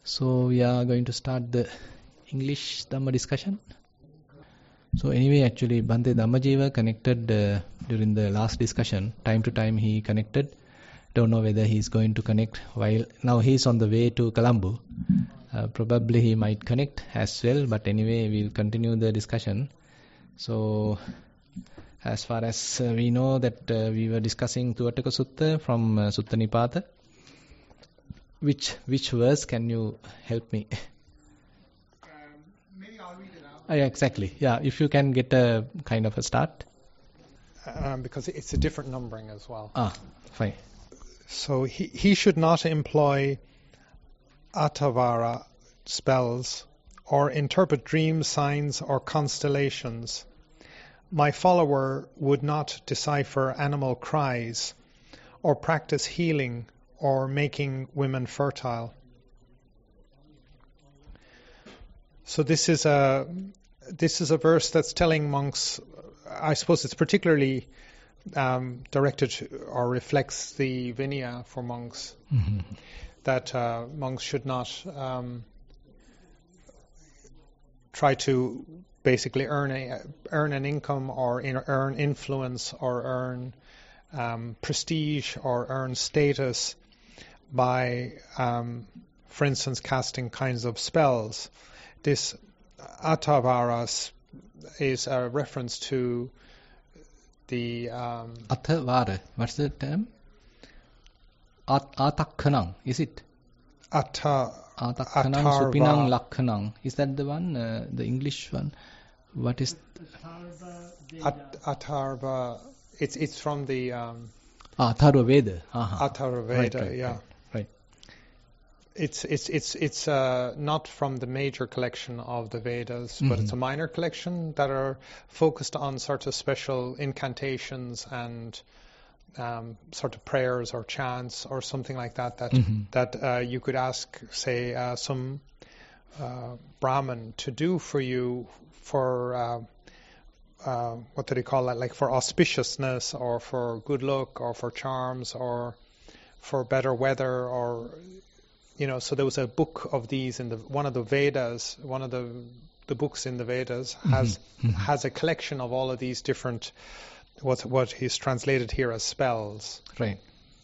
So we are going to start the English Dhamma discussion. So anyway, actually Bhante Dhammajiva connected during the last discussion. Time to time he connected. Don't know whether he's going to connect while now he's on the way to Colombo. Probably he might connect as well, but anyway we'll continue the discussion. So as far as we know that we were discussing Tuataka Sutta from Sutta Nipata. Which verse can you help me? Maybe I'll read it out. Yeah, exactly. Yeah, if you can get a kind of a start. Because it's a different numbering as well. Fine. So he should not employ atavara spells or interpret dreams, signs or constellations. My follower would not decipher animal cries or practice healing or making women fertile. So this is a verse that's telling monks, I suppose it's particularly directed or reflects the Vinaya for monks, that monks should not try to basically earn an income or earn influence or earn prestige or earn status by, for instance, casting kinds of spells. This atavaras is a reference to the... Atavara, what's the term? Atakkanang, is it? Atakkanang, Supinang, Lakkanang. Is that the one, the English one? What is... Atharva, it's from the... Atharva Veda. Atharva Veda, right, yeah. Right. It's not from the major collection of the Vedas, but it's a minor collection that are focused on sort of special incantations and sort of prayers or chants or something like that that you could ask, say, some Brahmin to do for you for what do they call that? Like for auspiciousness or for good luck or for charms or for better weather or, you know, so there was a book of these in one of the Vedas, one of the books in the Vedas has a collection of all of these different, what is translated here as spells. Right.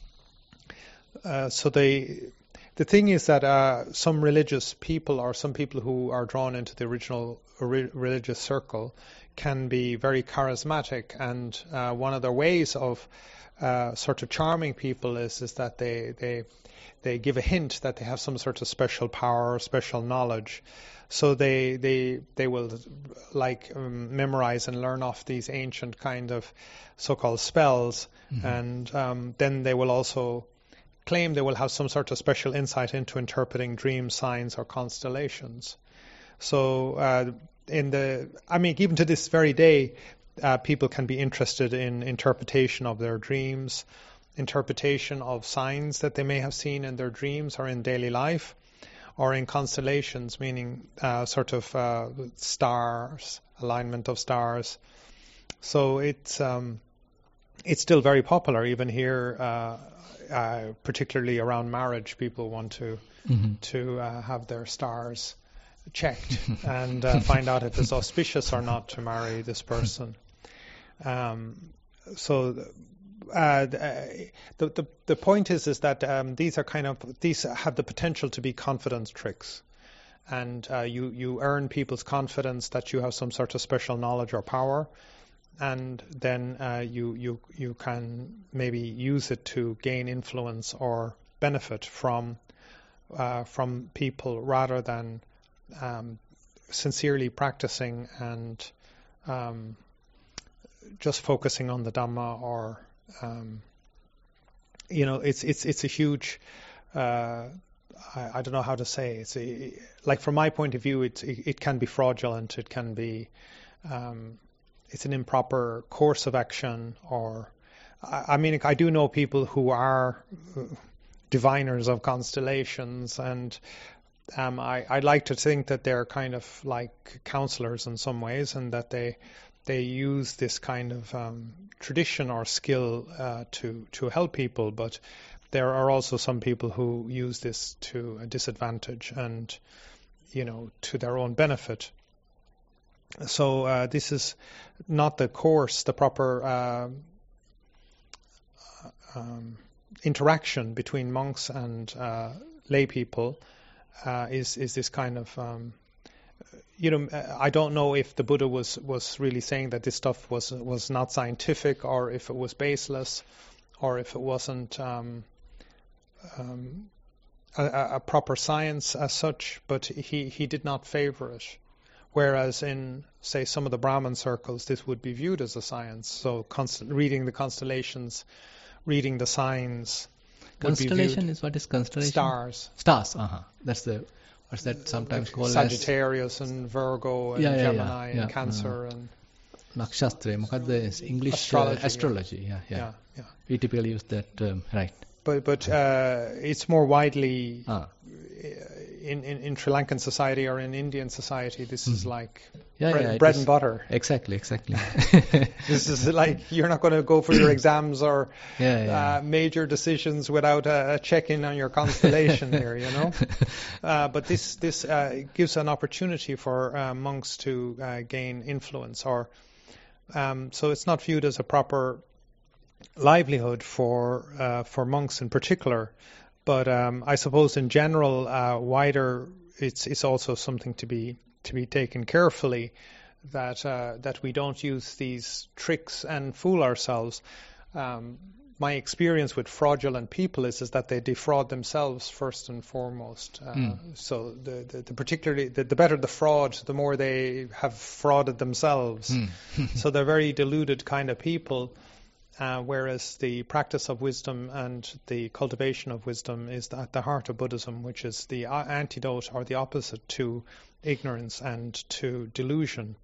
So the thing is that some religious people or some people who are drawn into the original religious circle can be very charismatic, and one of their ways of sort of charming people is that they give a hint that they have some sort of special power or special knowledge. So they will memorize and learn off these ancient kind of so-called spells, and then they will also claim they will have some sort of special insight into interpreting dreams, signs, or constellations. So even to this very day, people can be interested in interpretation of their dreams, interpretation of signs that they may have seen in their dreams or in daily life, or in constellations, meaning stars, alignment of stars. So it's still very popular, even here, particularly around marriage. People want to have their stars checked and find out if it's auspicious or not to marry this person. So the point is that these have the potential to be confidence tricks, and you earn people's confidence that you have some sort of special knowledge or power, and then you can maybe use it to gain influence or benefit from people rather than sincerely practicing and just focusing on the Dhamma, or it's a huge I don't know how to say. It's like from my point of view, it can be fraudulent. It can be it's an improper course of action. Or I do know people who are diviners of constellations, and I'd like to think that they're kind of like counselors in some ways, and that they use this kind of tradition or skill to help people. But there are also some people who use this to a disadvantage and, to their own benefit. So this is not the course, the proper interaction between monks and lay people is this kind of I don't know if the Buddha was really saying that this stuff was not scientific, or if it was baseless, or if it wasn't a proper science as such, but he did not favor it. Whereas in, say, some of the Brahmin circles, this would be viewed as a science. So reading the constellations, reading the signs. Constellation is what is constellation? Stars. Stars, what's that sometimes called Sagittarius and Virgo and Gemini and Cancer and Nakshatra. English astrology. Yeah. We typically use that term, right? But it's more widely in Sri Lankan society or in Indian society. This is like bread and butter. Exactly. This is like, you're not going to go for your exams or major decisions without a check-in on your constellation here, But this gives an opportunity for monks to gain influence, or so it's not viewed as a proper livelihood for monks in particular. But I suppose in general, wider, it's also something to be taken carefully, that we don't use these tricks and fool ourselves. My experience with fraudulent people is that they defraud themselves first and foremost. So particularly the better the fraud, the more they have frauded themselves. So they're very deluded kind of people. Whereas the practice of wisdom and the cultivation of wisdom is at the heart of Buddhism, which is the antidote or the opposite to ignorance and to delusion.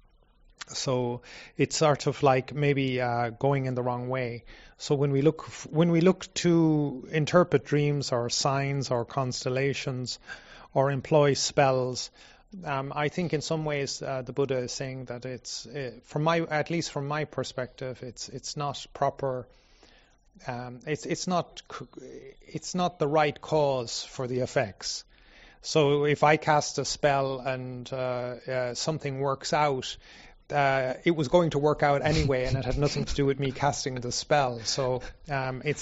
So it's sort of like maybe going in the wrong way. So when we look to interpret dreams or signs or constellations or employ spells, I think in some ways the Buddha is saying that it's, at least from my perspective, it's not proper. It's not the right cause for the effects. So if I cast a spell and something works out, it was going to work out anyway, and it had nothing to do with me casting the spell. So it's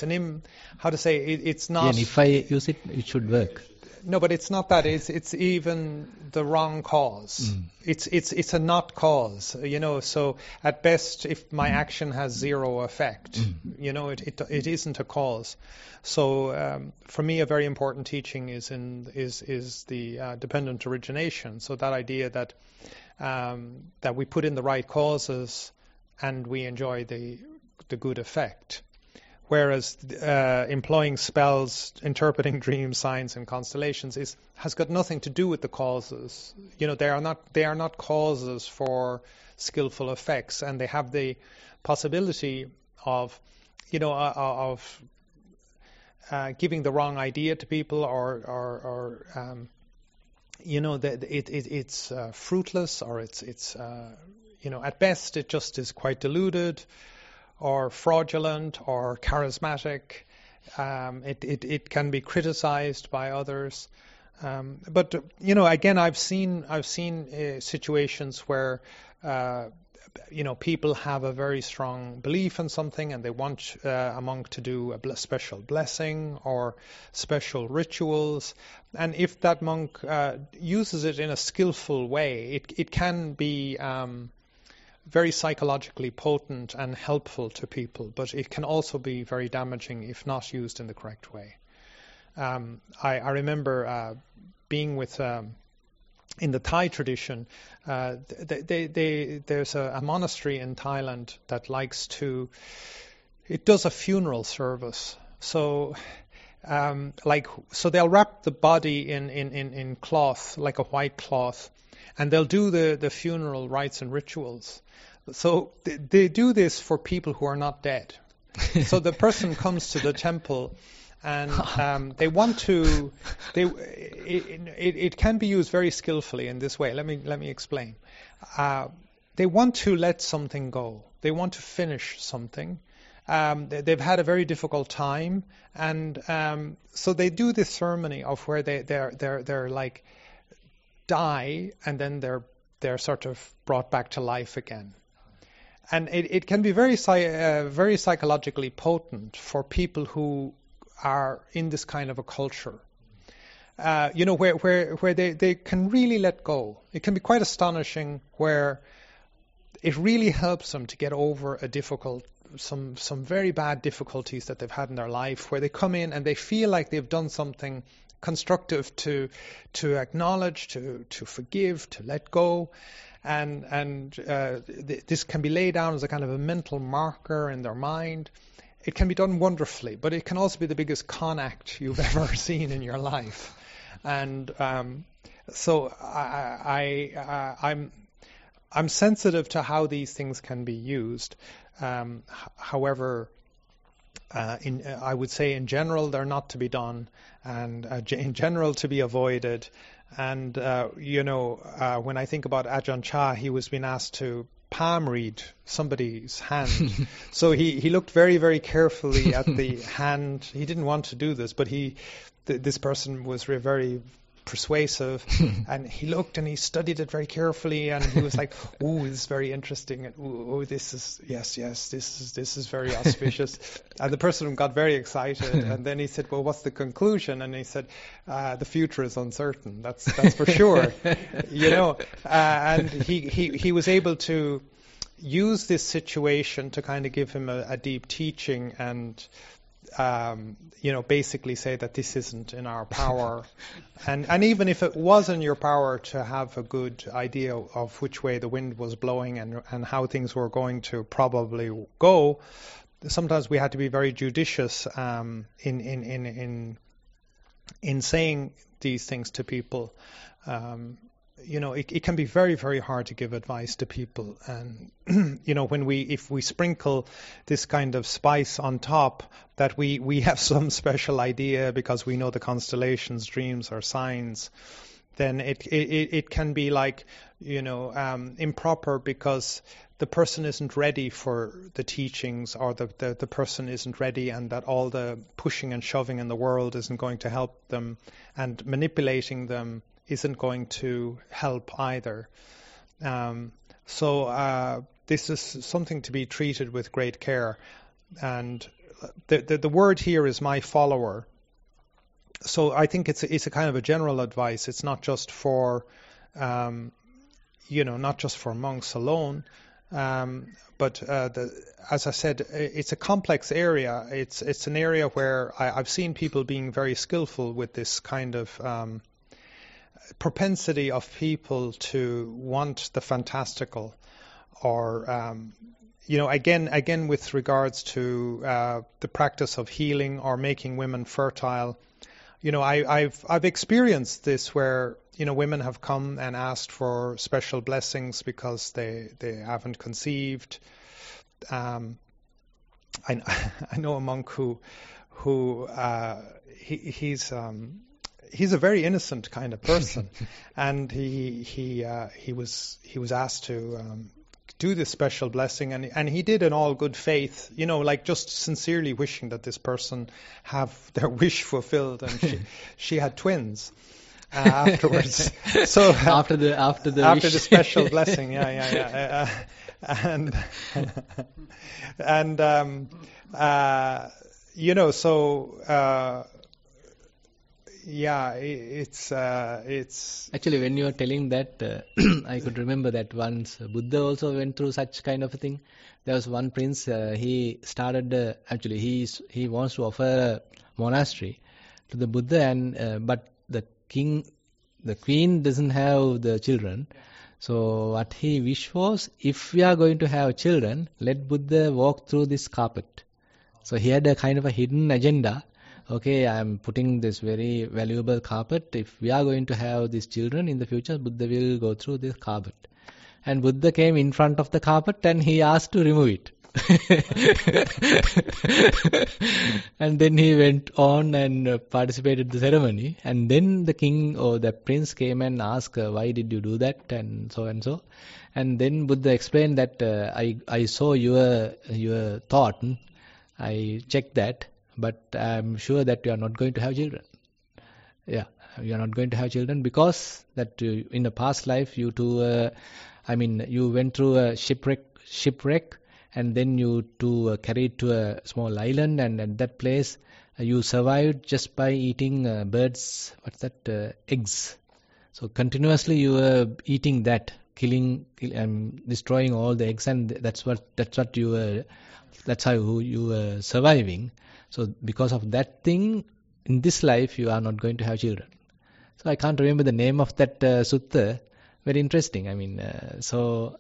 it's not. And if I use it, it should work. No, but it's not that. It's even the wrong cause. It's a not cause. So at best, if my action has zero effect, it isn't a cause. So for me, a very important teaching is the dependent origination. So that idea that we put in the right causes and we enjoy the good effect. Whereas employing spells, interpreting dreams, signs, and constellations has got nothing to do with the causes. They are not causes for skillful effects, and they have the possibility of giving the wrong idea to people, or it's fruitless, or it's at best it just is quite diluted, or fraudulent, or charismatic. It can be criticized by others. But again, I've seen situations where people have a very strong belief in something, and they want a monk to do a special blessing or special rituals. And if that monk uses it in a skillful way, it can be very psychologically potent and helpful to people, but it can also be very damaging if not used in the correct way. I remember being with in the Thai tradition. There's a monastery in Thailand that does a funeral service. So they'll wrap the body in cloth, like a white cloth, and they'll do the funeral rites and rituals. So they do this for people who are not dead. So the person comes to the temple, and they want to. It can be used very skillfully in this way. Let me explain. They want to let something go. They want to finish something, they've had a very difficult time, and so they do this ceremony of where they're like die, and then they're sort of brought back to life again. And it can be very psychologically potent for people who are in this kind of a culture. Where they can really let go. It can be quite astonishing where it really helps them to get over some very bad difficulties that they've had in their life, where they come in and they feel like they've done something constructive to acknowledge, to forgive, to let go. And this can be laid down as a kind of a mental marker in their mind. It can be done wonderfully, but it can also be the biggest con act you've ever seen in your life. And so I'm sensitive to how these things can be used. However, I would say in general they're not to be done, and in general to be avoided. And when I think about Ajahn Chah, he was being asked to palm read somebody's hand. So he looked very, very carefully at the hand. He didn't want to do this, but this person was very persuasive, and he looked and he studied it very carefully, and he was like, "Oh, this is very interesting. Oh, this is yes, this is very auspicious." And the person got very excited, and then he said, "Well, what's the conclusion?" And he said, "The future is uncertain. That's for sure." And he was able to use this situation to kind of give him a deep teaching and. Basically say that this isn't in our power. And even if it was in your power to have a good idea of which way the wind was blowing and how things were going to probably go, sometimes we had to be very judicious in saying these things to people. It can be very, very hard to give advice to people. And, if we sprinkle this kind of spice on top, that we have some special idea because we know the constellations, dreams or signs, then it can be like, improper because the person isn't ready for the teachings, or the person isn't ready, and that all the pushing and shoving in the world isn't going to help them, and manipulating them isn't going to help either. So this is something to be treated with great care. And the word here is my follower. So I think it's a kind of a general advice. It's not just for, not just for monks alone. But as I said, it's a complex area. It's an area where I've seen people being very skillful with this kind of propensity of people to want the fantastical, or again with regards to the practice of healing or making women fertile. I've experienced this where women have come and asked for special blessings because they haven't conceived. I know a monk who he's a very innocent kind of person, and he was asked to do this special blessing, and he did in all good faith, like just sincerely wishing that this person have their wish fulfilled, and she had twins afterwards. So after the wish. The special blessing, it's actually, when you are telling that, I could remember that once Buddha also went through such kind of a thing. There was one prince, he started he wants to offer a monastery to the Buddha, and but the queen doesn't have the children. So what he wished was, if we are going to have children, let Buddha walk through this carpet. So he had a kind of a hidden agenda. Okay, I am putting this very valuable carpet. If we are going to have these children in the future, Buddha will go through this carpet. And Buddha came in front of the carpet and he asked to remove it. And then he went on and participated in the ceremony. And then the king or the prince came and asked, why did you do that? And so and so. And then Buddha explained that I saw your thought. I checked that, but I'm sure that you are not going to have children. Yeah, you are not going to have children because that in the past life you you went through a shipwreck, and then you carried to a small island, and at that place you survived just by eating birds. Eggs. So continuously you were eating that, destroying all the eggs, and that's how you were surviving. So because of that thing, in this life you are not going to have children. So I can't remember the name of that sutta. Very interesting. So.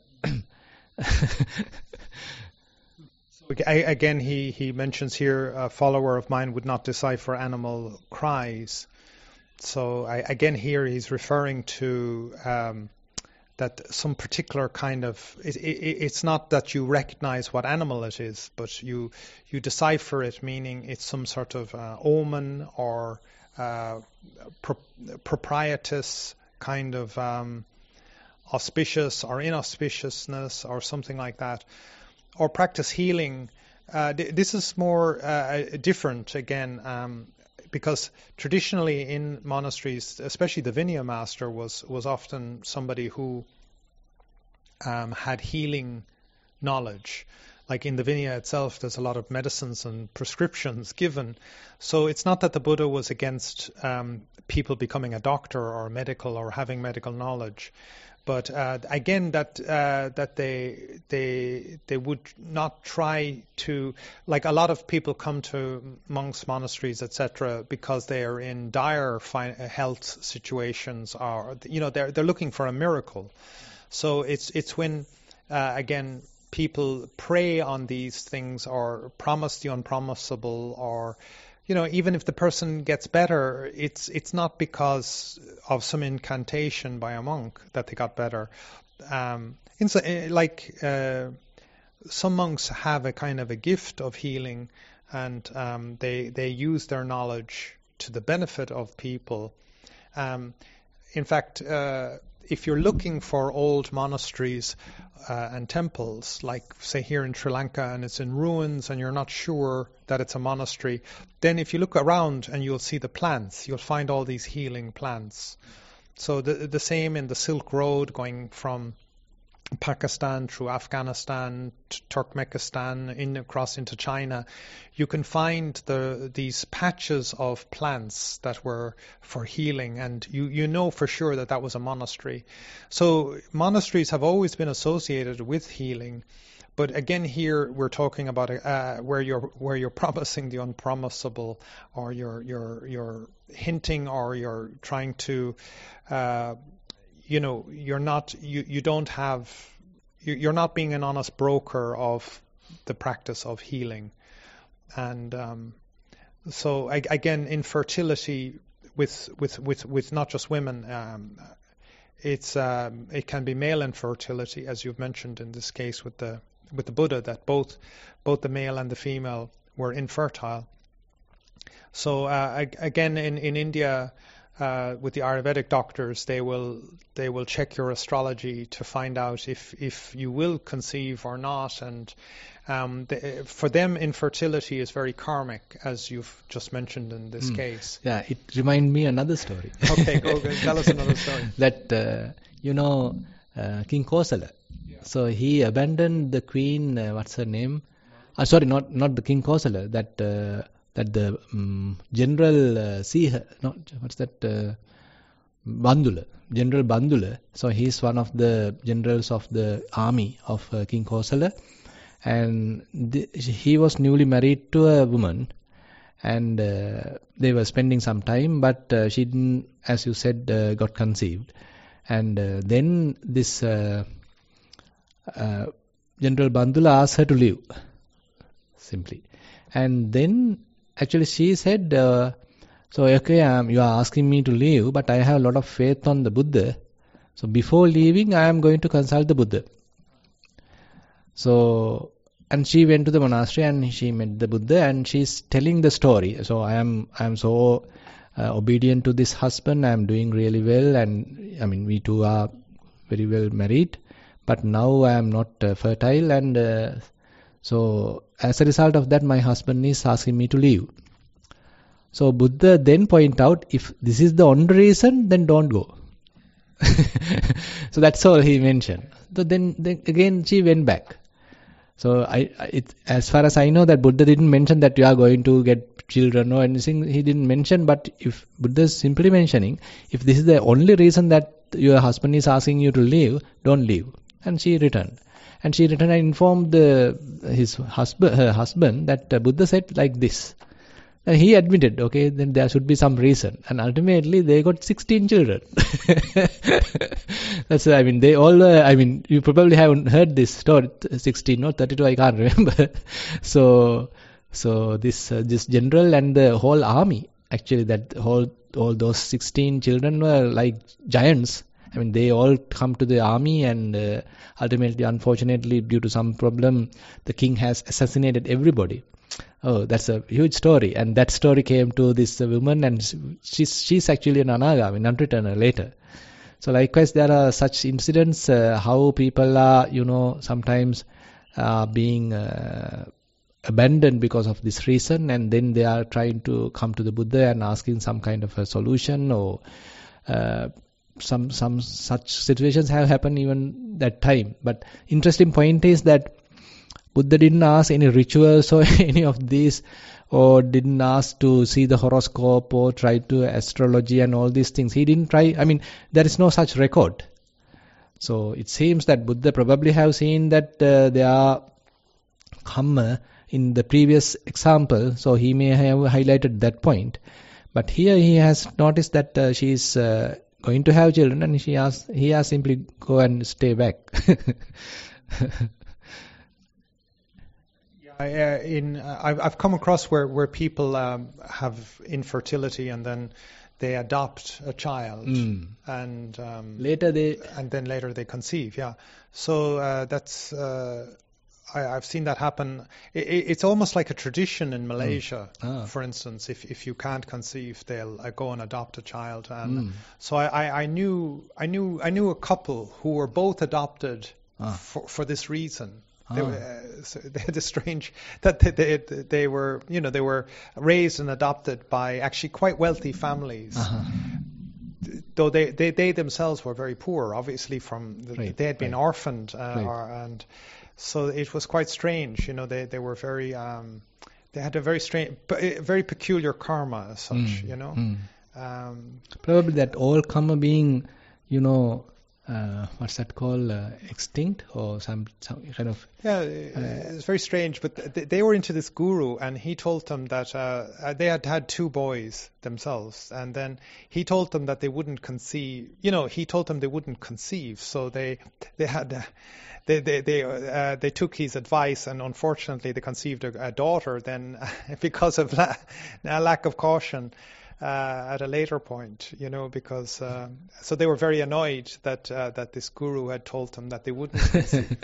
Again, he mentions here, a follower of mine would not decipher animal cries. So again here he's referring to that some particular kind of, it's not that you recognize what animal it is, but you decipher it, meaning it's some sort of omen or propitious kind of auspicious or inauspiciousness or something like that. Or practice healing. This is more different again, because traditionally in monasteries, especially the Vinaya master was often somebody who had healing knowledge. Like in the Vinaya itself, there's a lot of medicines and prescriptions given. So it's not that the Buddha was against people becoming a doctor or medical or having medical knowledge. But again, that they would not try to, like a lot of people come to monks' monasteries, etc., because they are in dire health situations, or they're looking for a miracle. So it's when again people pray on these things or promise the unpromisable, or even if the person gets better, it's not because of some incantation by a monk that they got better. Some monks have a kind of a gift of healing, and they use their knowledge to the benefit of people. In fact, if you're looking for old monasteries and temples, like say here in Sri Lanka, and it's in ruins and you're not sure that it's a monastery, then if you look around and you'll see the plants, you'll find all these healing plants. So the same in the Silk Road, going from Pakistan through Afghanistan, Turkmenistan, across into China, you can find these patches of plants that were for healing, and you know for sure that was a monastery. So monasteries have always been associated with healing, but again here we're talking about where you're promising the unpromisable, or you're hinting, or you're trying to you're not being an honest broker of the practice of healing. And so again, infertility with not just women, it can be male infertility, as you've mentioned in this case with the Buddha, that both the male and the female were infertile. So again, in India, with the Ayurvedic doctors, they will check your astrology to find out if you will conceive or not, and for them infertility is very karmic, as you've just mentioned in this case. Yeah, it reminds me another story. Okay, go tell us another story. That King Kosala. Yeah. So he abandoned the queen. What's her name? Sorry, not the King Kosala. That the general Bandula, General Bandula. So he's one of the generals of the army of King Kosala, and he was newly married to a woman, and they were spending some time, but she didn't, as you said, got conceived, and then this General Bandula asked her to leave, simply, and then actually she said, you are asking me to leave, but I have a lot of faith on the Buddha. So before leaving, I am going to consult the Buddha. So, and she went to the monastery and she met the Buddha, and she's telling the story. So I am so obedient to this husband. I am doing really well, and we two are very well married. But now I am not fertile, and So as a result of that, my husband is asking me to leave. So Buddha then point out, if this is the only reason, then don't go. So that's all he mentioned. So then again she went back. So as far as I know, that Buddha didn't mention that you are going to get children or anything. He didn't mention. But if Buddha is simply mentioning, if this is the only reason that your husband is asking you to leave, don't leave. And she returned. And she returned and informed her husband that Buddha said like this. And he admitted, okay, then there should be some reason. And ultimately, they got 16 children. You probably haven't heard this story, 16 or 32, I can't remember. So this general and the whole army, actually, all those 16 children were like giants. I mean, they all come to the army, and ultimately, unfortunately, due to some problem, the king has assassinated everybody. Oh, that's a huge story. And that story came to this woman, and she's actually an anagami, non-returner later. So likewise, there are such incidents, how people are, sometimes being abandoned because of this reason, and then they are trying to come to the Buddha and asking some kind of a solution, or some such situations have happened even that time. But interesting point is that Buddha didn't ask any rituals or any of these, or didn't ask to see the horoscope or try to astrology and all these things. He didn't try. I mean, there is no such record. So it seems that Buddha probably have seen that there are karma in the previous example, so he may have highlighted that point. But here he has noticed that she is going to have children, and he has simply go and stay back. I've come across where people have infertility and then they adopt a child and later they conceive. Yeah, so that's I've seen that happen. It's almost like a tradition in Malaysia, for instance. If you can't conceive, they'll go and adopt a child. And so I knew a couple who were both adopted for this reason. They had a strange that they were raised and adopted by actually quite wealthy families, though they themselves were very poor. Obviously, they had been orphaned, and so it was quite strange. They were very they had a very strange, very peculiar karma as such. Probably that all karma being, what's that called? Extinct or some kind of... Yeah, it's very strange. But they were into this guru, and he told them that they had two boys themselves, and then he told them that they wouldn't conceive. He told them they wouldn't conceive, so they took his advice, and unfortunately they conceived a daughter. Then, because of lack of caution. At a later point, because so they were very annoyed that this guru had told them that they wouldn't conceive.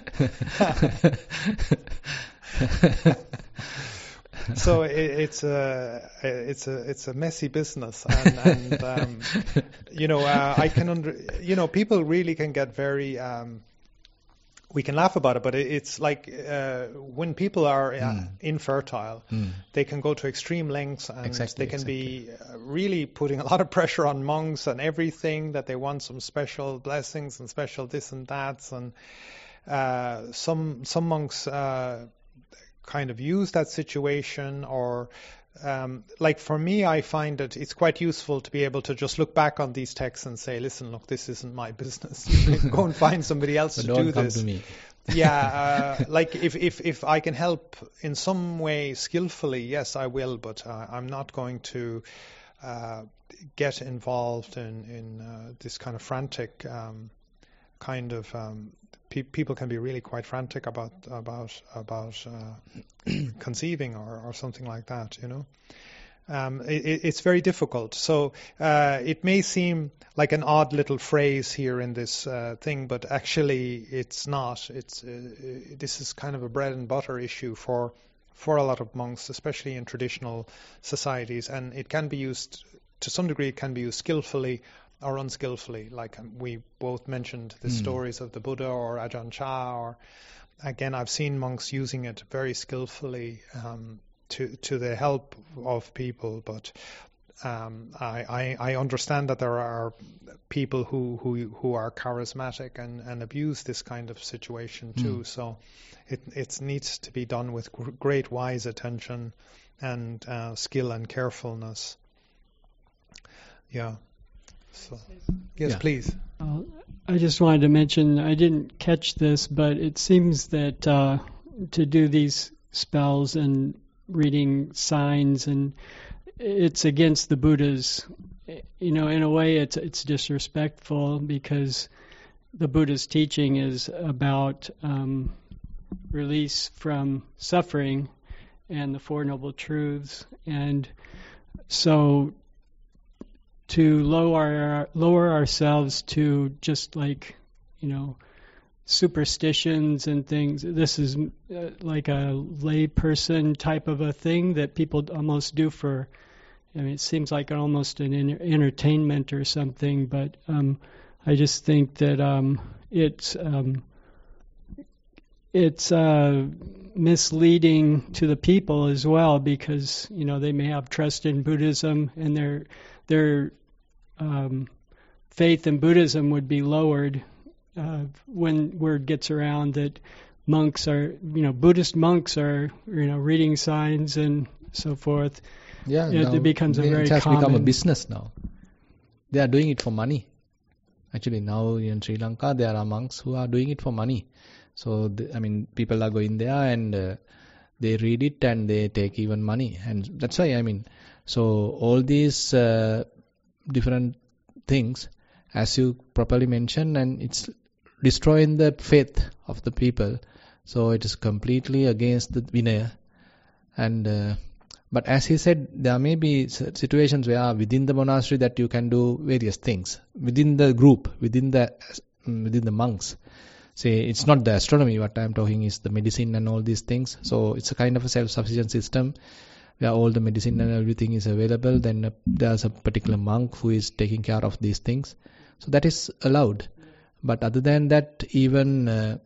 So it's a messy business, and I can people really can get very. We can laugh about it, but it's like when people are infertile, they can go to extreme lengths, and they can be really putting a lot of pressure on monks and everything, that they want some special blessings and special this and that. And some monks kind of use that situation, or like for me, I find that it's quite useful to be able to just look back on these texts and say, listen, look, this isn't my business. Go and find somebody else to do this. To me. Yeah, like if I can help in some way skillfully, yes, I will, but I'm not going to get involved in this kind of frantic kind of... people can be really quite frantic about conceiving or something like that, It's very difficult. So it may seem like an odd little phrase here in this thing, but actually it's not. This is kind of a bread and butter issue for a lot of monks, especially in traditional societies, and it can be used to some degree. It can be used skillfully or unskillfully. Like we both mentioned the stories of the Buddha or Ajahn Chah, or again, I've seen monks using it very skillfully to the help of people, but I understand that there are people who are charismatic and abuse this kind of situation too. So it needs to be done with great wise attention and skill and carefulness. Yeah. So, yes, please. I just wanted to mention, I didn't catch this, but it seems that to do these spells and reading signs, and it's against the Buddha's, in a way it's disrespectful, because the Buddha's teaching is about release from suffering and the Four Noble Truths. And so to lower ourselves to just like, superstitions and things, this is like a lay person type of a thing that people almost do for, it seems like almost an entertainment or something, but I just think that it's misleading to the people as well, because they may have trust in Buddhism, and their faith in Buddhism would be lowered when word gets around that monks are, Buddhist monks are, reading signs and so forth. Yeah, it becomes a very it has common. become a business now. They are doing it for money. Actually, now in Sri Lanka, there are monks who are doing it for money. So, people are going there and they read it and they take even money. And that's why, so all these different things, as you properly mentioned, and it's destroying the faith of the people. So it is completely against the Vinaya. And but as he said, there may be situations where within the monastery that you can do various things within the group, within the monks. Say it's not the astronomy. What I am talking is the medicine and all these things. So it's a kind of a self-sufficient system where all the medicine and everything is available. Then there's a particular monk who is taking care of these things. So that is allowed. But other than that, even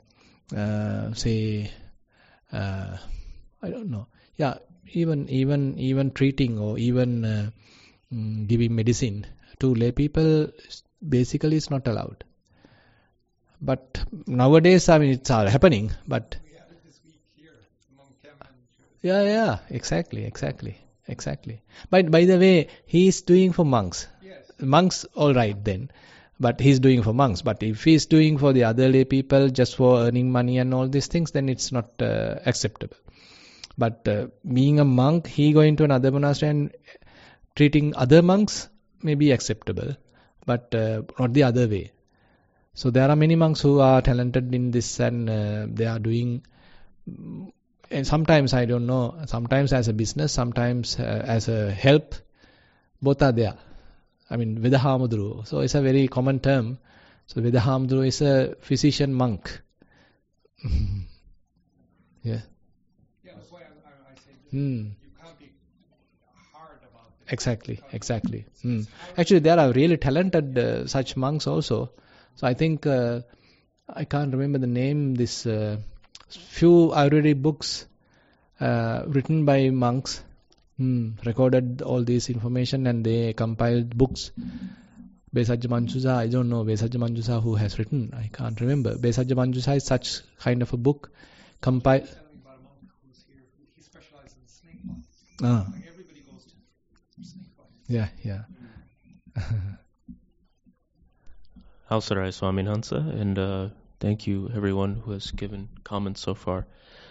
I don't know. Yeah, even treating or even giving medicine to lay people basically is not allowed. But nowadays, it's all happening. But We had it this week here, among Kem and yeah, exactly. But by the way, he is doing for monks. yes. Monks, all right then. But he's doing for monks. But if he's doing for the other lay people just for earning money and all these things, then it's not acceptable. But being a monk, he going to another monastery and treating other monks may be acceptable, but not the other way. So there are many monks who are talented in this, and they are doing, and sometimes, I don't know, sometimes as a business, sometimes as a help, both are there. Vedahamudru. So it's a very common term. So Vedahamudru is a physician monk. Yeah. Yeah, that's why I say You can't be hard about it. Exactly. Actually, there are really talented such monks also. So I think, I can't remember the name, this few Ayurvedic books written by monks, recorded all this information and they compiled books. Besajja Manjusa, I don't know Besajja Manjusa who has written, I can't remember. Besajja Manjusa is such kind of a book. Compiled. Telling me about a monk who's here, he specializes in snake bites. Like everybody goes to snake bites. Yeah. Hausarai Swamin Hansa, and thank you everyone who has given comments so far.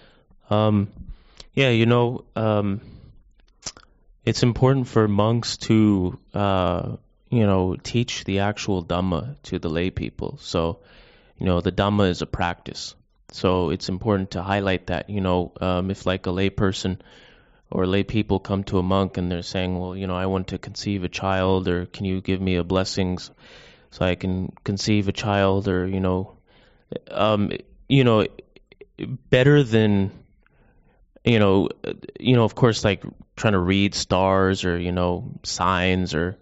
It's important for monks to, teach the actual Dhamma to the lay people. So, the Dhamma is a practice. So it's important to highlight that, if like a lay person or lay people come to a monk and they're saying, well, I want to conceive a child, or can you give me a blessings so I can conceive a child, or, better than, of course, like trying to read stars or, signs or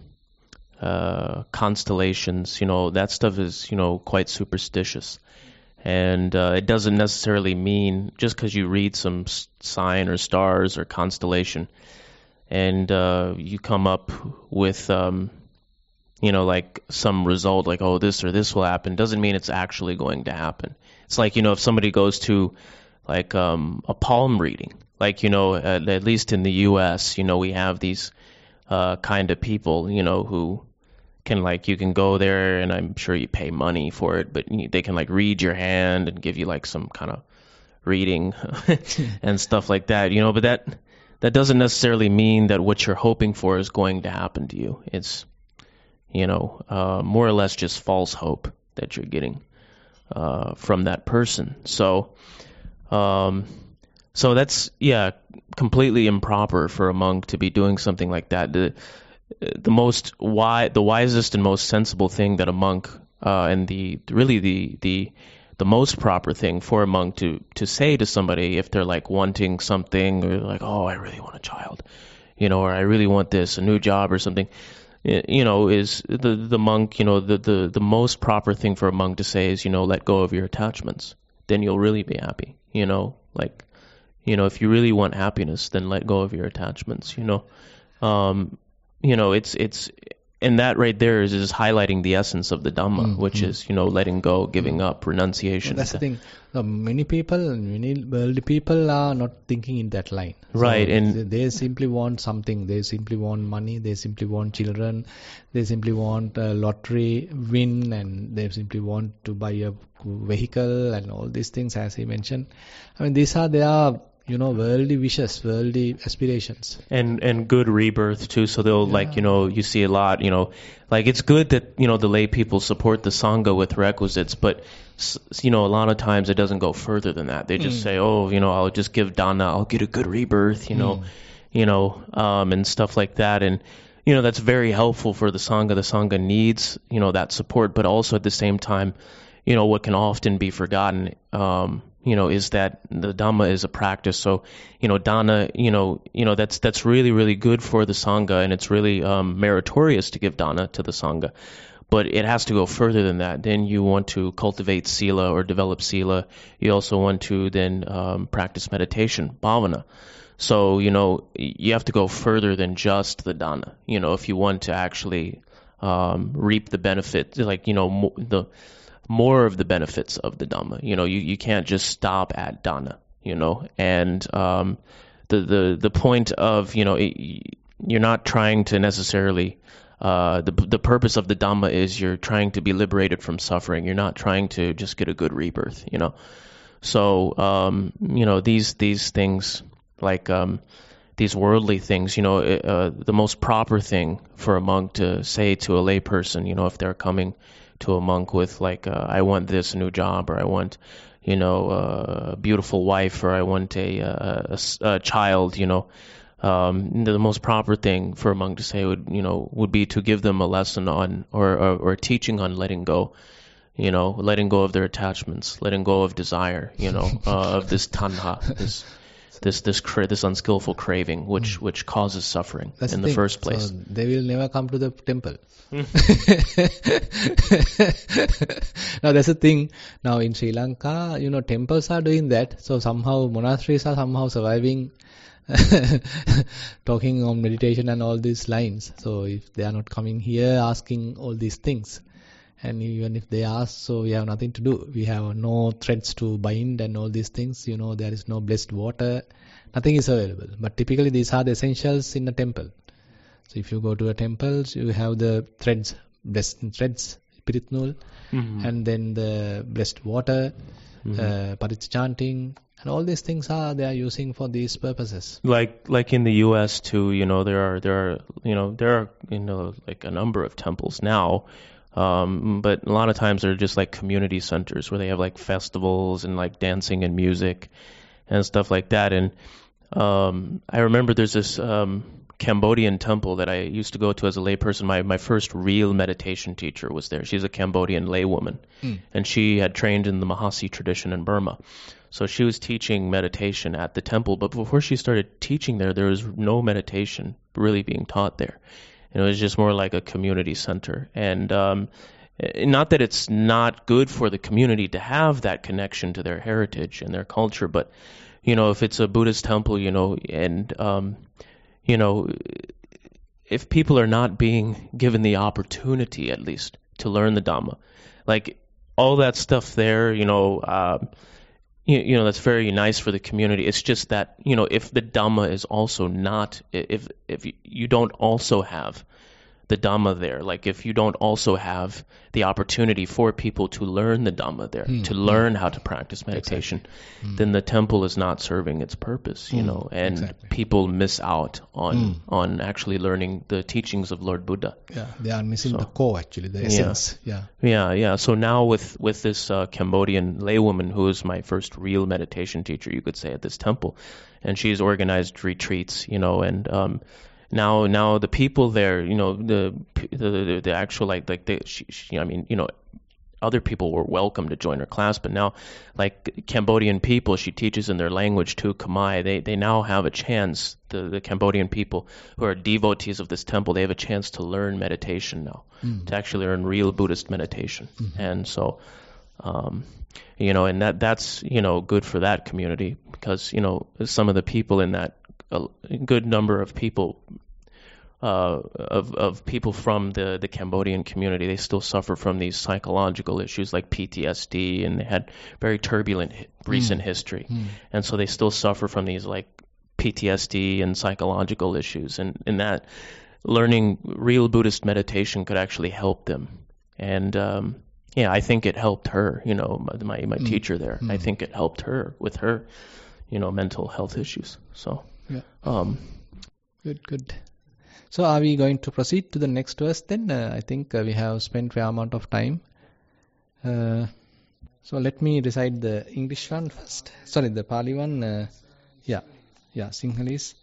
constellations, that stuff is, quite superstitious. And it doesn't necessarily mean just because you read some sign or stars or constellation and you come up with, like some result, like, oh, this or this will happen, doesn't mean it's actually going to happen. It's like, if somebody goes to like a palm reading, like, at least in the U.S., we have these kind of people, who can, like, you can go there and I'm sure you pay money for it, but they can like read your hand and give you like some kind of reading and stuff like that, but that doesn't necessarily mean that what you're hoping for is going to happen to you. It's, more or less just false hope that you're getting from that person. So that's, completely improper for a monk to be doing something like that. The wisest and most sensible thing that a monk, and the most proper thing for a monk to say to somebody if they're like wanting something, or like, oh, I really want a child, or I really want this, a new job or something, is the monk, the most proper thing for a monk to say is, let go of your attachments. Then you'll really be happy, if you really want happiness, then let go of your attachments, it's and that right there is highlighting the essence of the Dhamma, which is, letting go, giving up, renunciation. That's the thing. Many worldly people are not thinking in that line. Right. So and they simply want something. They simply want money. They simply want children. They simply want a lottery win, and they simply want to buy a vehicle and all these things, as he mentioned. I mean, these are their worldly wishes, worldly aspirations. And good rebirth too. So they'll like, you see a lot, like it's good that, the lay people support the Sangha with requisites, but, a lot of times it doesn't go further than that. They just say, oh, I'll just give dana, I'll get a good rebirth, and stuff like that. And, that's very helpful for the Sangha. The Sangha needs, that support, but also at the same time, what can often be forgotten, is that the Dhamma is a practice. So, dana, that's really, really good for the Sangha, and it's really meritorious to give dana to the Sangha. But it has to go further than that. Then you want to cultivate sila or develop sila. You also want to then practice meditation, bhavana. So, you have to go further than just the dana, if you want to actually reap the benefit, like, the more of the benefits of the Dhamma. You can't just stop at dana, and the point of, you're not trying to necessarily, the purpose of the Dhamma is you're trying to be liberated from suffering. You're not trying to just get a good rebirth, So, these things, like these worldly things, the most proper thing for a monk to say to a lay person, if they're coming to a monk with like, I want this new job, or I want, a beautiful wife, or I want a child, the most proper thing for a monk to say would be to give them a lesson on, or a teaching on letting go, letting go of their attachments, letting go of desire, of this tanha, this unskillful craving, which causes suffering. That's in the first place. So they will never come to the temple. Now that's the thing. Now in Sri Lanka, temples are doing that. So somehow monasteries are somehow surviving, talking on meditation and all these lines. So if they are not coming here asking all these things, and even if they ask, so we have nothing to do. We have no threads to bind and all these things. There is no blessed water. Nothing is available. But typically these are the essentials in a temple. So if you go to a temple, you have the threads, blessed threads, spirit nul, and then the blessed water, paritya chanting, and all these things they are using for these purposes. Like in the U.S. too, there are like a number of temples now. But a lot of times they're just like community centers where they have like festivals and like dancing and music and stuff like that. And I remember there's this Cambodian temple that I used to go to as a layperson. My first real meditation teacher was there. She's a Cambodian laywoman, and she had trained in the Mahasi tradition in Burma. So she was teaching meditation at the temple, but before she started teaching there was no meditation really being taught there. It was just more like a community center. And not that it's not good for the community to have that connection to their heritage and their culture, but if it's a Buddhist temple, and if people are not being given the opportunity, at least, to learn the Dhamma, like all that stuff there, that's very nice for the community. It's just that, if the Dhamma is also not, if you don't also have the Dhamma there, like if you don't also have the opportunity for people to learn the Dhamma there, to learn how to practice meditation, then the temple is not serving its purpose, and people miss out on actually learning the teachings of Lord Buddha. Yeah, they are missing the core, actually, the essence. Yeah. So now with this Cambodian laywoman who is my first real meditation teacher, you could say, at this temple, and she's organized retreats, and now the people there, the actual other people were welcome to join her class, but now, like Cambodian people, she teaches in their language too, Khmer. They now have a chance. The Cambodian people who are devotees of this temple, they have a chance to learn meditation now, to actually learn real Buddhist meditation, and so, and that's good for that community, because some of the people in that, a good number of people. Of people from the Cambodian community, they still suffer from these psychological issues like PTSD, and they had very turbulent recent history, and so they still suffer from these like PTSD and psychological issues, and that learning real Buddhist meditation could actually help them. And I think it helped her, my teacher there. I think it helped her with her, mental health issues. So Good. So are we going to proceed to the next verse then? I think we have spent fair amount of time. So let me recite the English one first. Sorry, the Pali one. Sinhalese.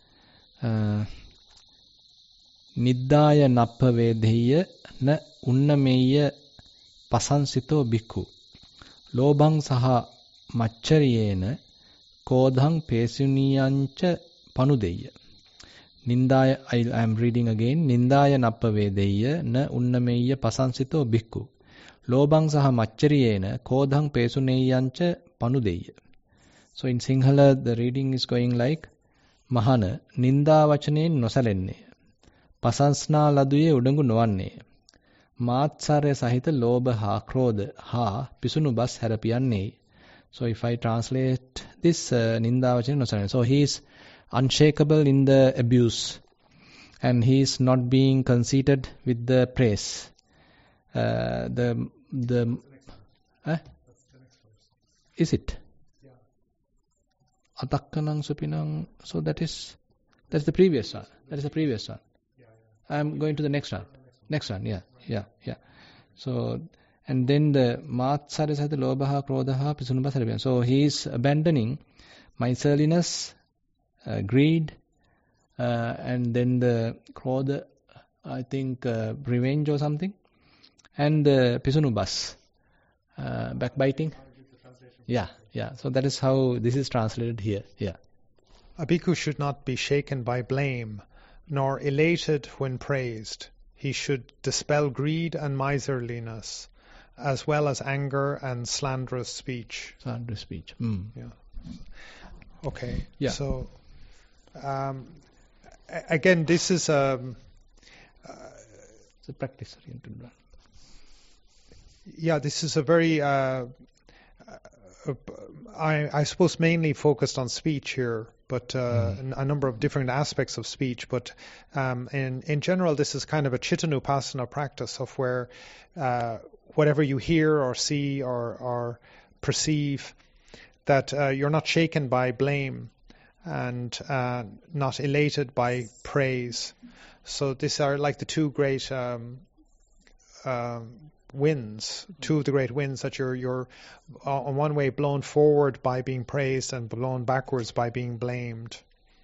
Niddaya nappa vedheya na unnameya pasansito bhikkhu. Lobang saha maccariyena kodhang pesuniyancha panudeya. Nindaya, I am reading again. Nindaya nappa vedeya na unnameya pasansito bhikkhu. Lobang saha maccariyena kodhang pesuneyancha panudeya. So in Sinhala, the reading is going like, Mahana, ninda vachane nosalenne. Pasansna laduye udangu nowanne. Maatsarya sahita loba ha krodha ha pisunubas harapiyanne. So if I translate this, ninda vachane nosalenne. So he is unshakable in the abuse, and he is not being conceited with the praise. Is it? Atakkanang supinang. So that's the previous one. That is the previous one. I am going to the next one. Next one, yeah. So, and then the Maatsarya sahita lobaha krodhaha pisunubas. So he is abandoning miserliness, greed, and then the krodha, I think revenge or something, and the pisunubas, backbiting. Yeah. So that is how this is translated here. Yeah. A bhikkhu should not be shaken by blame, nor elated when praised. He should dispel greed and miserliness, as well as anger and slanderous speech. Yeah. Okay. Yeah. So. Again, this is it's a practice-oriented one. Yeah, this is a very, I suppose, mainly focused on speech here, but a number of different aspects of speech. But in general, this is kind of a Chittanupassana practice of where whatever you hear or see or perceive, that you're not shaken by blame, and not elated by praise. So these are like the two great winds, two of the great winds, that you're on one way blown forward by being praised and blown backwards by being blamed.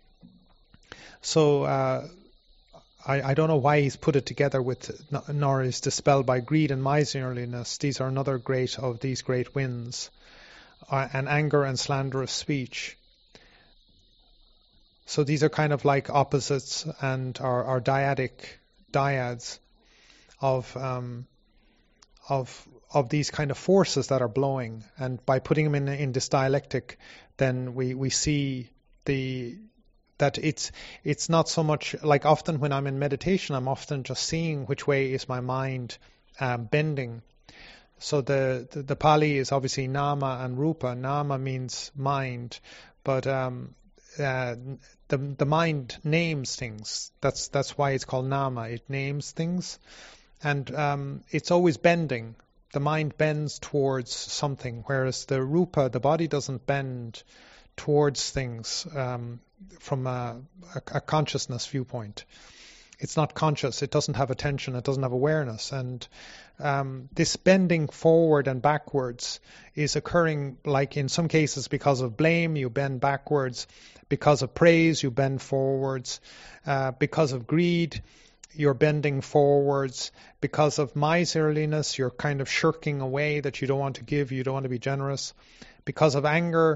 So I don't know why he's put it together with, nor is dispelled by greed and miserliness. These are another great of these great winds, and anger and slanderous speech. So these are kind of like opposites and are dyads of of these kind of forces that are blowing, and by putting them in this dialectic, then we see that it's not so much like often when I'm in meditation, I'm often just seeing which way is my mind bending. So the Pali is obviously nama and rupa. Nama means mind, but the mind names things. That's why it's called nama. It names things, and it's always bending. The mind bends towards something, whereas the rupa, the body, doesn't bend towards things from a consciousness viewpoint. It's not conscious. It doesn't have attention. It doesn't have awareness. And this bending forward and backwards is occurring, like in some cases, because of blame, you bend backwards. Because of praise, you bend forwards. Because of greed, you're bending forwards. Because of miserliness, you're kind of shirking away, that you don't want to give, you don't want to be generous. Because of anger,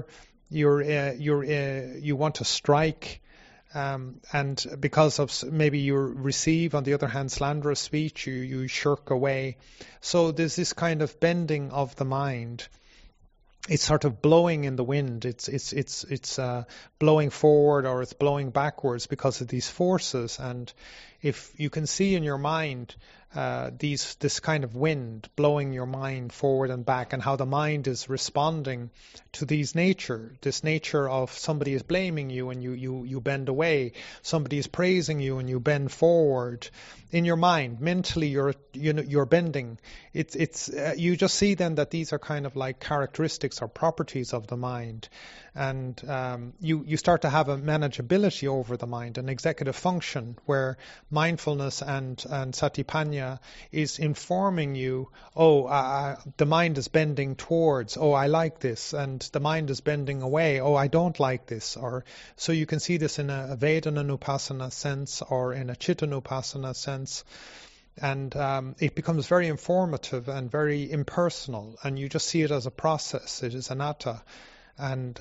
you want to strike. And because of maybe you receive, on the other hand, slanderous speech, you shirk away. So there's this kind of bending of the mind. It's sort of blowing in the wind. It's blowing forward, or it's blowing backwards because of these forces. And if you can see in your mind this kind of wind blowing your mind forward and back, and how the mind is responding to this nature of somebody is blaming you and you bend away, somebody is praising you and you bend forward. In your mind, mentally, you're bending. It's you just see then that these are kind of like characteristics or properties of the mind, and you start to have a manageability over the mind, an executive function, where mindfulness and satipanya is informing you. The mind is bending towards. I like this, and the mind is bending away. I don't like this. Or so you can see this in a Vedananupassana sense or in a Chittanupassana sense. And it becomes very informative and very impersonal, and you just see it as a process. It is anatta. And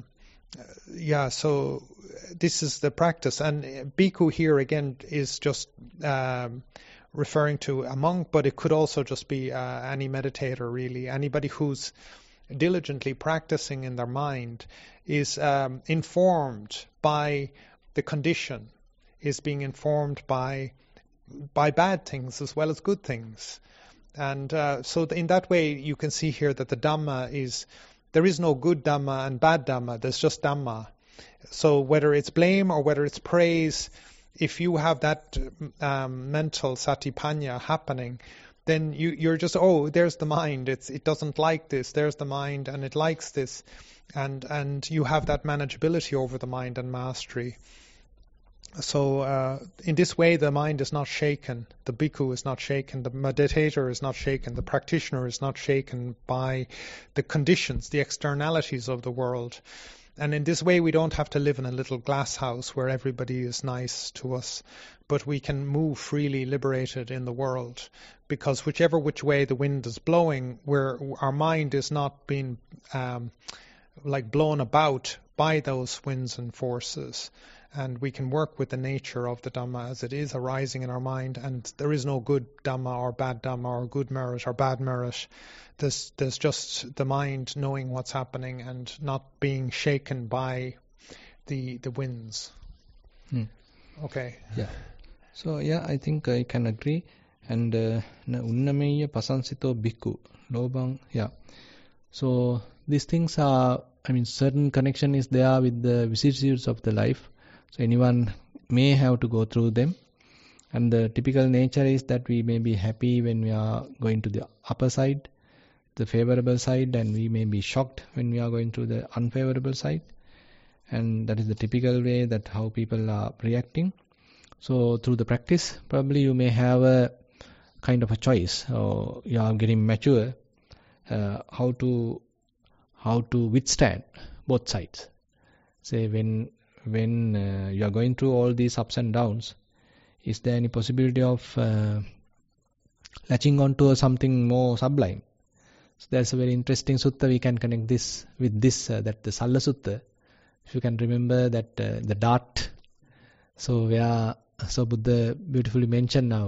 so this is the practice. And bhikkhu here again is just referring to a monk, but it could also just be any meditator, really. Anybody who's diligently practicing in their mind is informed by the condition, is being informed by bad things as well as good things. And so in that way you can see here that the Dhamma is, there is no good Dhamma and bad Dhamma, there's just Dhamma. So whether it's blame or whether it's praise, if you have that mental satipanya happening, then you're just, there's the mind, it doesn't like this, there's the mind and it likes this, and you have that manageability over the mind and mastery. So in this way the mind is not shaken, the bhikkhu is not shaken, the meditator is not shaken, the practitioner is not shaken by the conditions, the externalities of the world. And in this way we don't have to live in a little glass house where everybody is nice to us, but we can move freely, liberated in the world, because which way the wind is blowing, where our mind is not being like blown about by those winds and forces. And we can work with the nature of the Dhamma as it is arising in our mind, and there is no good Dhamma or bad Dhamma or good merit or bad merit. There's just the mind knowing what's happening and not being shaken by the winds. Okay. Yeah. So I think I can agree. And unnameya pasansito bhikkhu lobang. Yeah. So these things are, certain connection is there with the vicissitudes of the life. So anyone may have to go through them. And the typical nature is that we may be happy when we are going to the upper side, the favorable side, and we may be shocked when we are going to the unfavorable side. And that is the typical way that how people are reacting. So through the practice, probably you may have a kind of a choice, or you are getting mature, how to withstand both sides. Say when you are going through all these ups and downs, is there any possibility of latching on to something more sublime? So there's a very interesting sutta, we can connect this with this, that the Salla Sutta. If you can remember that the dart, so Buddha beautifully mentioned now,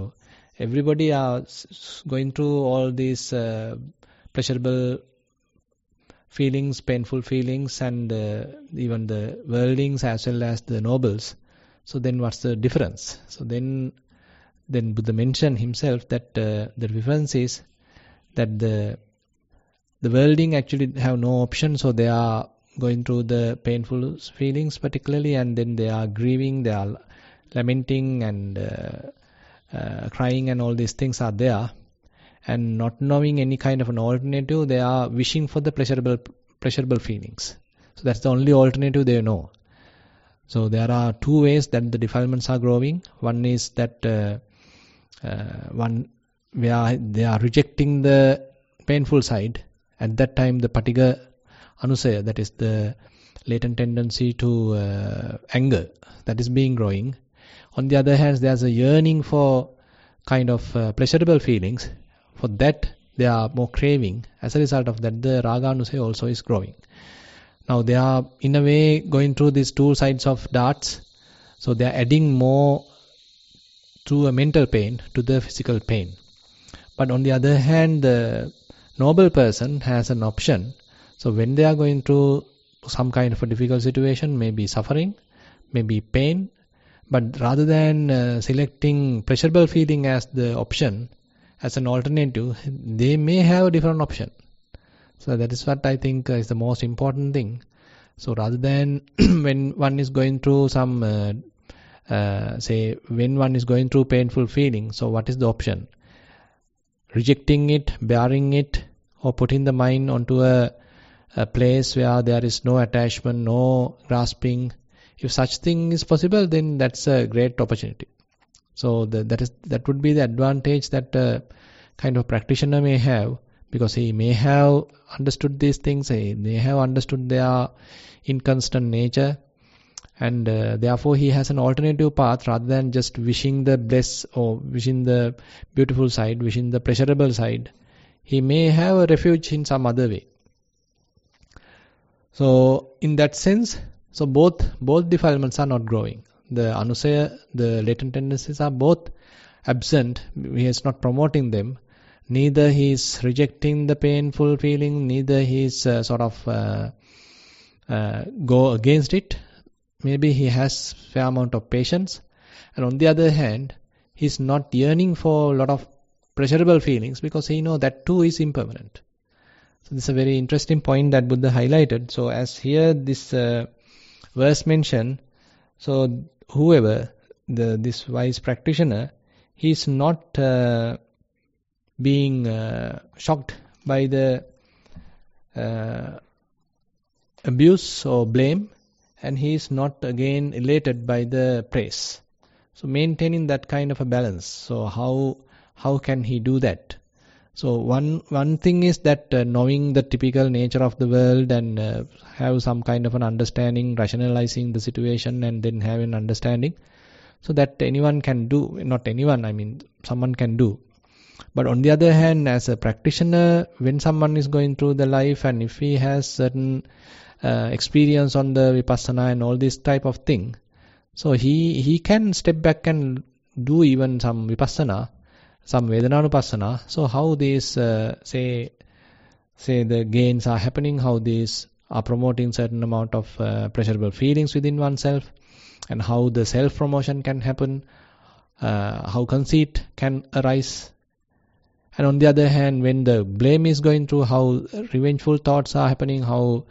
everybody are going through all these pleasurable feelings, painful feelings, and even the worldlings as well as the nobles. So then what's the difference? So then Buddha mentioned himself that the difference is that the worldling actually have no option, so they are going through the painful feelings particularly, and then they are grieving, they are lamenting and crying, and all these things are there, and not knowing any kind of an alternative, they are wishing for the pleasurable feelings. So that's the only alternative they know. So there are two ways that the defilements are growing. One is that one where they are rejecting the painful side. At that time, the patigha anusaya, that is the latent tendency to anger, that is being growing. On the other hand, there's a yearning for kind of pleasurable feelings. For that, they are more craving. As a result of that, the raga anusaya also is growing. Now they are in a way going through these two sides of darts. So they are adding more to a mental pain to the physical pain. But on the other hand, the noble person has an option. So when they are going through some kind of a difficult situation, maybe suffering, maybe pain, but rather than selecting pleasurable feeling as the option, as an alternative, they may have a different option. So that is what I think is the most important thing. So rather than when one is going through some, when one is going through painful feelings, so what is the option? Rejecting it, bearing it, or putting the mind onto a place where there is no attachment, no grasping. If such thing is possible, then that's a great opportunity. So that would be the advantage that kind of practitioner may have, because he may have understood these things, he may have understood their inconstant nature, and therefore he has an alternative path rather than just wishing the bliss or wishing the beautiful side, wishing the pleasurable side. He may have a refuge in some other way. So in that sense, so both defilements are not growing. The anusaya, the latent tendencies are both absent. He is not promoting them. Neither he is rejecting the painful feeling, neither he is go against it. Maybe he has fair amount of patience. And on the other hand, he is not yearning for a lot of pleasurable feelings, because he knows that too is impermanent. So this is a very interesting point that Buddha highlighted. So as here this verse mentioned, so whoever, this wise practitioner, he is not being shocked by the abuse or blame, and he is not again elated by the praise. So maintaining that kind of a balance. So how can he do that? So one thing is that knowing the typical nature of the world and have some kind of an understanding, rationalizing the situation, and then have an understanding. So that anyone can do, not anyone, I mean someone can do. But on the other hand, as a practitioner, when someone is going through the life, and if he has certain experience on the vipassana and all this type of thing, so he can step back and do even some vipassana, some Vedananupassana. So how these say the gains are happening, how these are promoting certain amount of pleasurable feelings within oneself, and how the self-promotion can happen, how conceit can arise. And on the other hand, when the blame is going through, how revengeful thoughts are happening, how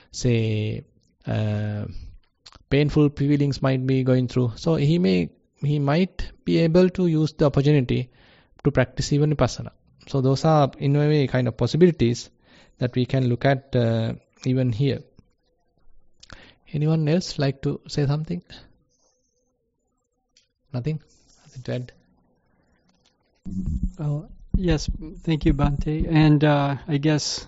painful feelings might be going through. So he might be able to use the opportunity to practice even vipassana. So those are in a way kind of possibilities that we can look at even here. Anyone else like to say something? Nothing? Nothing to add? Yes, thank you, Bhante. And I guess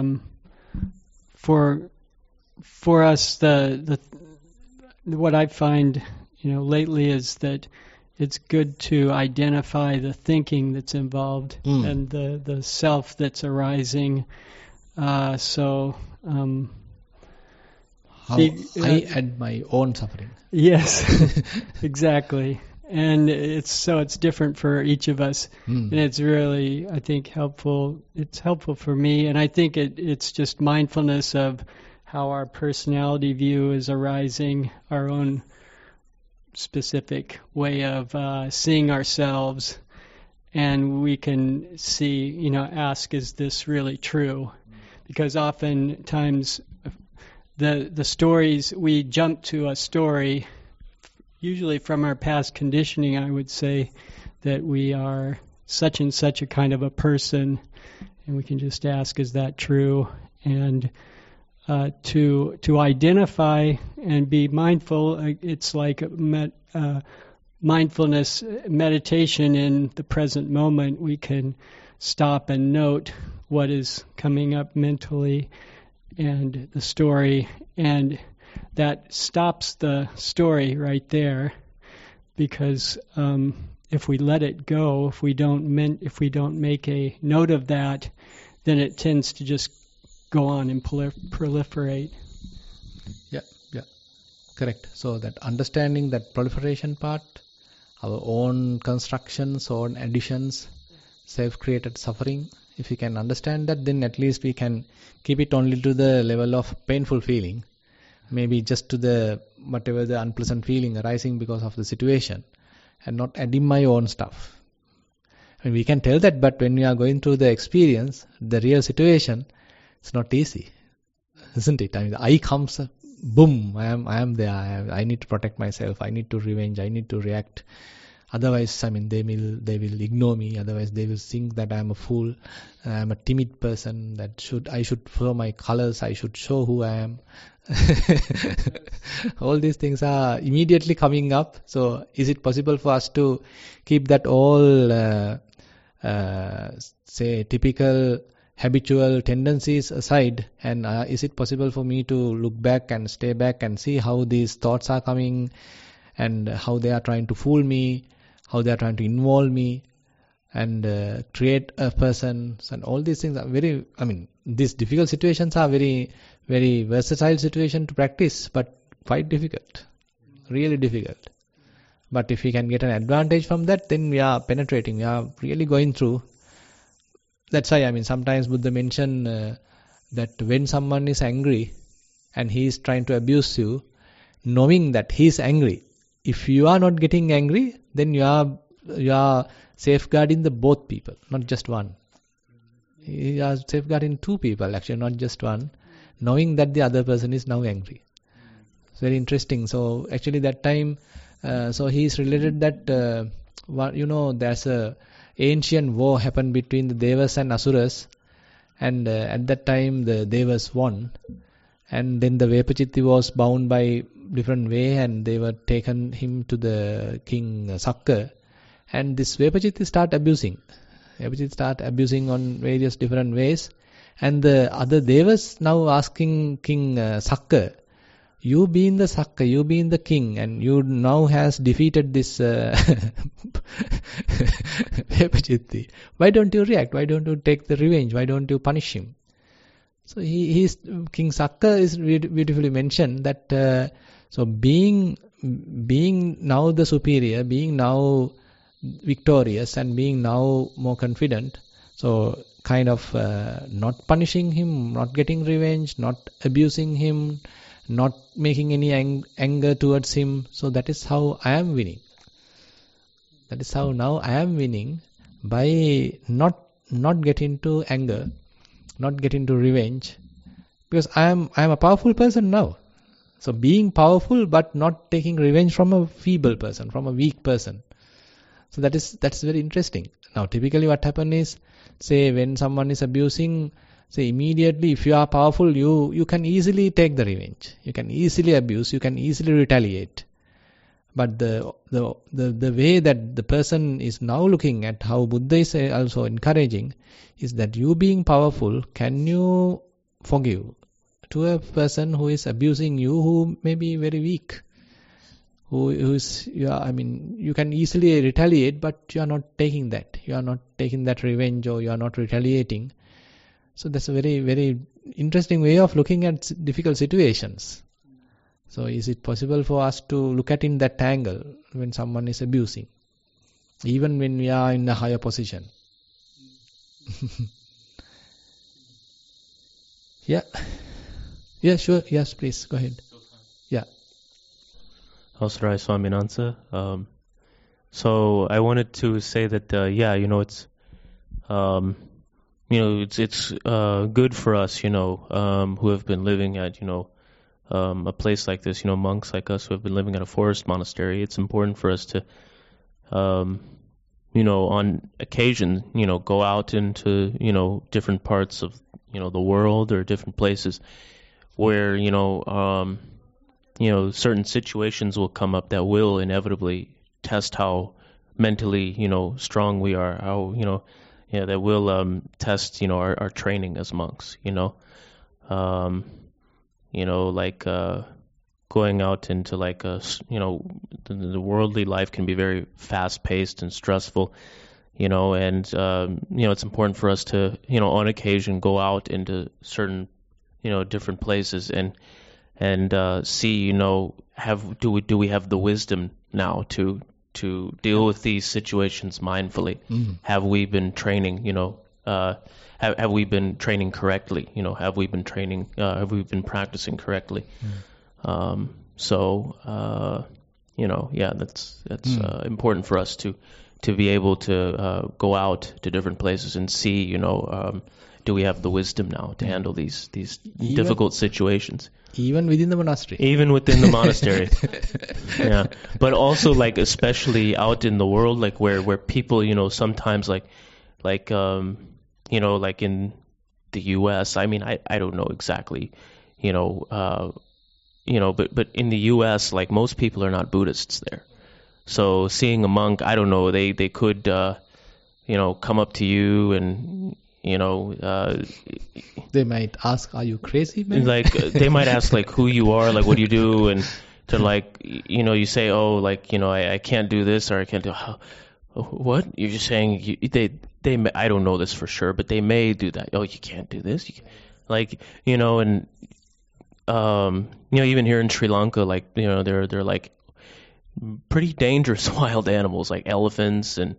for us, the what I find lately is that it's good to identify the thinking that's involved and the self that's arising. How I add my own suffering. Yes, exactly. and it's different for each of us, and it's really, I think, helpful. It's helpful for me, and I think it's just mindfulness of how our personality view is arising, our own specific way of seeing ourselves, and we can see, ask, is this really true? Because oftentimes the stories, we jump to a story, usually from our past conditioning, I would say, that we are such and such a kind of a person, and we can just ask, is that true? And to identify and be mindful, it's like mindfulness meditation in the present moment. We can stop and note what is coming up mentally and the story, and that stops the story right there, because if we let it go, if we don't make a note of that, then it tends to just go on and proliferate. Yeah, correct. So that understanding that proliferation part, our own constructions, own additions, self-created suffering, if we can understand that, then at least we can keep it only to the level of painful feeling, maybe just to the whatever the unpleasant feeling arising because of the situation, and not adding my own stuff. I mean, we can tell that, but when we are going through the experience, the real situation, it's not easy, isn't it? I mean, the I comes, boom, I am there. I need to protect myself. I need to revenge. I need to react. Otherwise, I mean, they will ignore me. Otherwise, they will think that I am a fool. I am a timid person. I should show my colors. I should show who I am. All these things are immediately coming up. So, is it possible for us to keep that all, say, typical habitual tendencies aside, and is it possible for me to look back and stay back and see how these thoughts are coming and how they are trying to fool me, how they are trying to involve me and create a person, and all these things are these difficult situations are very, very versatile situation to practice, but quite difficult, really difficult. But if we can get an advantage from that, then we are penetrating, we are really going through. That's why, sometimes Buddha mentioned that when someone is angry and he is trying to abuse you, knowing that he is angry, if you are not getting angry, then you are safeguarding the both people, not just one. You are safeguarding two people, actually, not just one, knowing that the other person is now angry. It's very interesting. So actually that time, so he is related that, there's a ancient war happened between the Devas and Asuras, and at that time the Devas won, and then the Vepachitti was bound by different way, and they were taken him to the king Sakka, and this Vepachitti start abusing on various different ways, and the other Devas now asking King Sakka, you being the Sakka, you being the king, and you now has defeated this Vepachitti. Why don't you react? Why don't you take the revenge? Why don't you punish him? So King Sakka is beautifully mentioned that so being now the superior, being now victorious, and being now more confident, so kind of not punishing him, not getting revenge, not abusing him, not making any anger towards him. So that is how I am winning. That is how now I am winning, by not getting into anger, not getting into revenge, because I am a powerful person now. So being powerful but not taking revenge from a feeble person, from a weak person. So that's very interesting. Now typically what happens is, say when someone is abusing, say immediately if you are powerful, you can easily take the revenge. You can easily abuse, you can easily retaliate. But the way that the person is now looking at, how Buddha is also encouraging, is that you being powerful, can you forgive to a person who is abusing you, who may be very weak, who is, you can easily retaliate, but you are not taking that. You are not taking that revenge, or you are not retaliating. So that's a very, very interesting way of looking at difficult situations. So is it possible for us to look at in that angle when someone is abusing, even when we are in a higher position? Yeah. Yeah, sure. Yes, please. Go ahead. Yeah. Ausrai Swaminatha. So I wanted to say that, it's, it's good for us, who have been living at, a place like this, monks like us who have been living at a forest monastery. It's important for us to, on occasion, go out into, different parts of, the world or different places where, certain situations will come up that will inevitably test how mentally, strong we are, how, that will test, our training as monks, like going out into like the worldly life can be very fast-paced and stressful, and it's important for us to, on occasion go out into certain, different places and see, do we have the wisdom now to deal with these situations mindfully? Have we been training, have we been training correctly? Have we been practicing correctly? That's important for us to be able to go out to different places and see, do we have the wisdom now to handle these difficult situations? Even within the monastery. Even within the monastery. Yeah. But also like especially out in the world, like where people, sometimes like like in the US, I mean I don't know exactly, but in the US, like most people are not Buddhists there. So seeing a monk, I don't know, they could come up to you and they might ask, "Are you crazy, man?" Like they might ask, like, who you are, like, what do you do, and to like, you say, oh, like, I can't do this or I can't do. What? You're just saying they may, I don't know this for sure, but they may do that. Oh, you can't do this, like, and even here in Sri Lanka, like, they're like pretty dangerous wild animals, like elephants and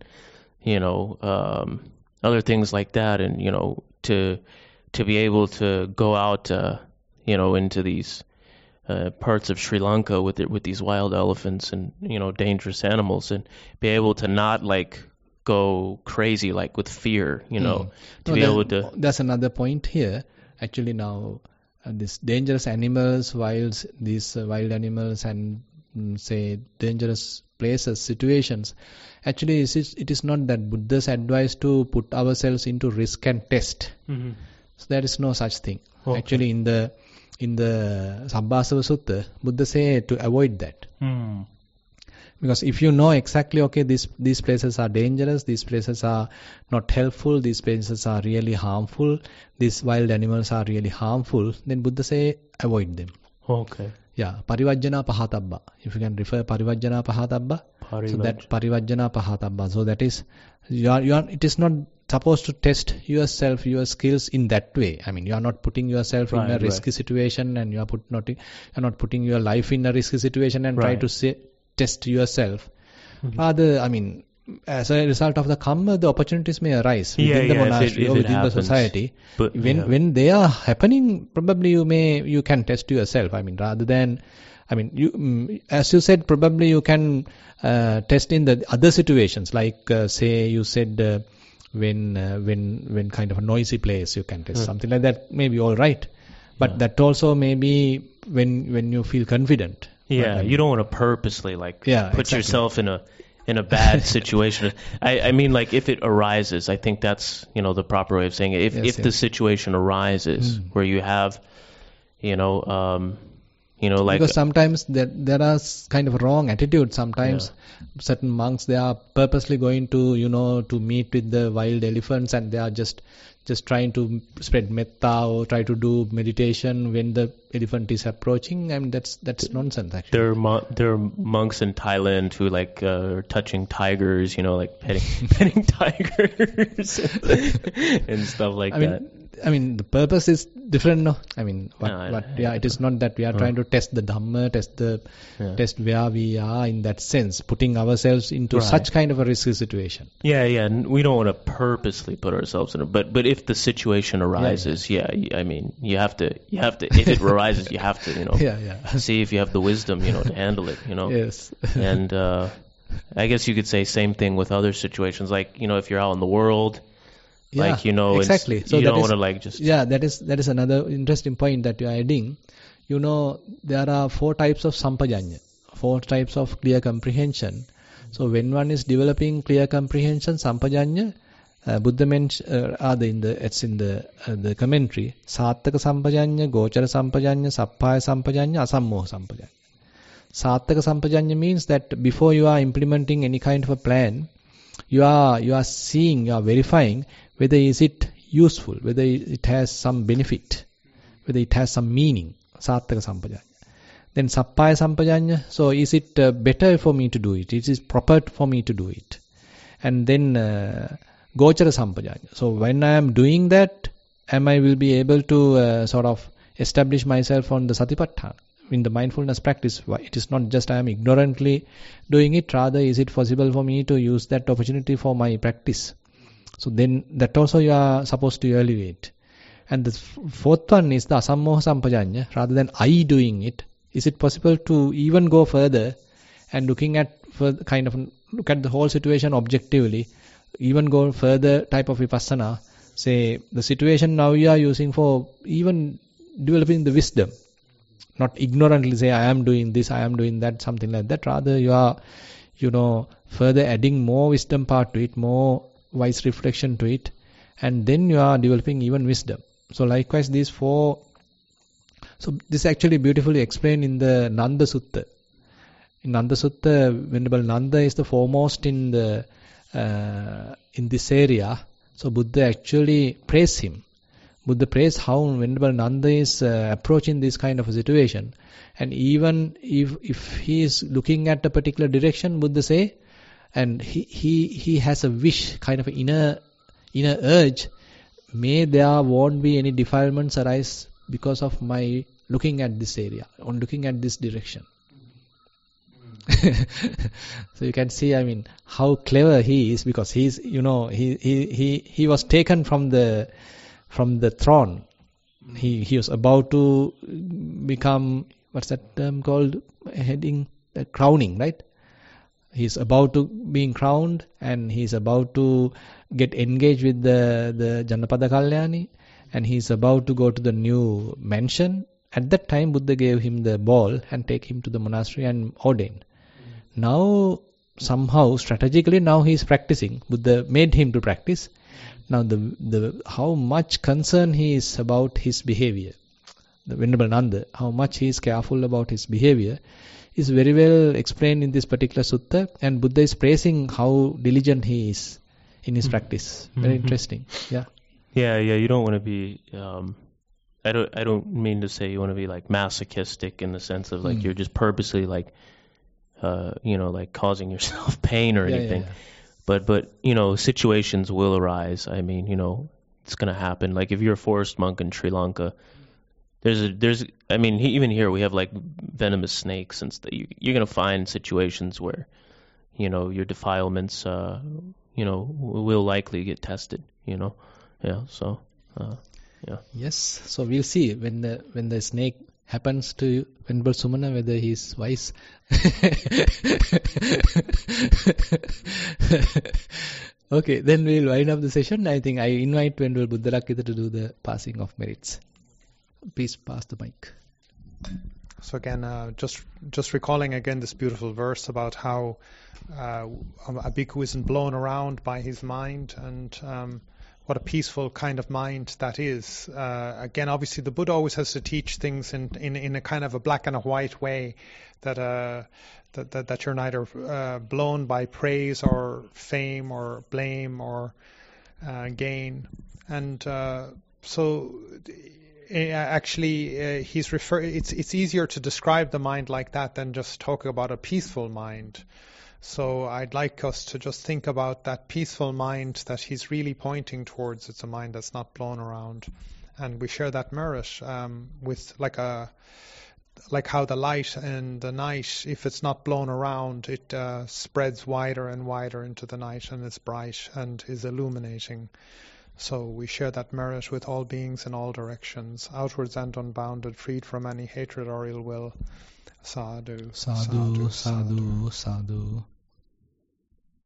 other things like that, and to be able to go out into these parts of Sri Lanka with these wild elephants and dangerous animals, and be able to not like go crazy like with fear, That's another point here. Actually, now these dangerous animals, these wild animals, and say dangerous places, situations. Actually, it is not that Buddha's advice to put ourselves into risk and test. Mm-hmm. So there is no such thing. Okay. Actually, in the Sabbasava Sutta, Buddha say to avoid that. Because if you know exactly, okay, these places are dangerous, these places are not helpful, these places are really harmful, these wild animals are really harmful, then Buddha say avoid them. Okay. Yeah, parivajjana pahatabba. If you can refer parivajjana pahatabba, so that parivajjana pahatabba. So that is, it is not supposed to test yourself, your skills in that way. I mean, you are not putting yourself in a risky situation, and you are not putting your life in a risky situation and try to test yourself. Rather, I mean, as a result of the karma, the opportunities may arise within the monastery or within the society. But when they are happening, probably you can test yourself. I mean, rather than, I mean, you as you said, probably you can test in the other situations, like say you said when kind of a noisy place you can test something like that. Maybe all right, but that also maybe when you feel confident. Yeah, you don't want to purposely put yourself in a bad situation. I mean, like if it arises, I think that's the proper way of saying it. If the situation arises where you have, like because sometimes there are kind of wrong attitude. Sometimes certain monks, they are purposely going to to meet with the wild elephants, and they are just trying to spread metta or try to do meditation when the elephant is approaching. I mean, that's nonsense actually. There are monks in Thailand who like are touching tigers, like petting tigers and stuff like that. I mean, I mean, the purpose is different, no? I mean, it is not that we are trying to test the Dhamma, test where we are in that sense, putting ourselves into such kind of a risky situation. Yeah, and we don't want to purposely put ourselves in it, but if the situation arises, I mean, you have to, if it arises, you have to, see if you have the wisdom, to handle it, Yes. And I guess you could say same thing with other situations, like, if you're out in the world, exactly. So you don't want to just... Yeah, that is another interesting point that you are adding. There are 4 types of sampajanya, 4 types of clear comprehension. So when one is developing clear comprehension, sampajanya, Buddha mentioned, it's in the commentary, Sattaka sampajanya, Gochara sampajanya, Sappaya sampajanya, Asammoha sampajanya. Sattaka sampajanya means that before you are implementing any kind of a plan, you are seeing, you are verifying whether is it useful, whether it has some benefit, whether it has some meaning. Sattaka sampajanya. Then Sappaya sampajanya, so is it better for me to do it? It is proper for me to do it. And then Gochara sampajanya. So when I am doing that, I will be able to sort of establish myself on the satipatthana, in the mindfulness practice. It is not just I am ignorantly doing it, rather is it possible for me to use that opportunity for my practice. So then that also you are supposed to evaluate. And the 4th one is the asammoha sampajanya, rather than I doing it. Is it possible to even go further and look at the whole situation objectively, even go further type of vipassana, say the situation now you are using for even developing the wisdom. Not ignorantly say, I am doing this, I am doing that, something like that. Rather, you are, further adding more wisdom part to it, more wise reflection to it. And then you are developing even wisdom. So likewise, these 4. So this is actually beautifully explained in the Nanda Sutta. In Nanda Sutta, Venerable Nanda is the foremost in this area. So Buddha actually praised him. Buddha praised how Venerable Nanda is approaching this kind of a situation. And even if he is looking at a particular direction, Buddha say, and he has a wish, kind of inner urge, may there won't be any defilements arise because of my looking at this area, or looking at this direction. So you can see, I mean, how clever he is, because he's, he was taken from the throne. He was about to become, what's that term called? Crowning, right? He's about to being crowned, and he's about to get engaged with the Janapada Kalyani, and he's about to go to the new mansion. At that time, Buddha gave him the ball and take him to the monastery and ordain. Now, somehow, strategically, now he is practicing. Buddha made him to practice. Now, the how much concern he is about his behavior, the Venerable Nanda, how much he is careful about his behavior, is very well explained in this particular sutta. And Buddha is praising how diligent he is in his practice. Very interesting. Yeah. Yeah. You don't want to be. I don't mean to say you want to be like masochistic in the sense of like you're just purposely like, like causing yourself pain or anything. Yeah. But situations will arise. I mean, it's going to happen. Like if you're a forest monk in Sri Lanka, even here we have like venomous snakes and stuff. You're going to find situations where, your defilements, will likely get tested, Yeah. So, yeah. Yes. So we'll see when the snake happens to Venerable Sumana, whether he's wise. Okay, then we'll wind up the session. I think I invite Venerable Buddharakkita to do the passing of merits. Please pass the mic. So again, just recalling again this beautiful verse about how a bhikkhu isn't blown around by his mind, and what a peaceful kind of mind that is. Again, obviously the Buddha always has to teach things in a kind of a black and a white way, that you're neither blown by praise or fame or blame or gain. And so actually it's easier to describe the mind like that than just talk about a peaceful mind. So I'd like us to just think about that peaceful mind that he's really pointing towards. It's a mind that's not blown around. And we share that merit with like how the light in the night, if it's not blown around, it spreads wider and wider into the night, and it's bright and is illuminating. So we share that merit with all beings in all directions, outwards and unbounded, freed from any hatred or ill will. Sadhu, Sadhu, sadhu, sadhu.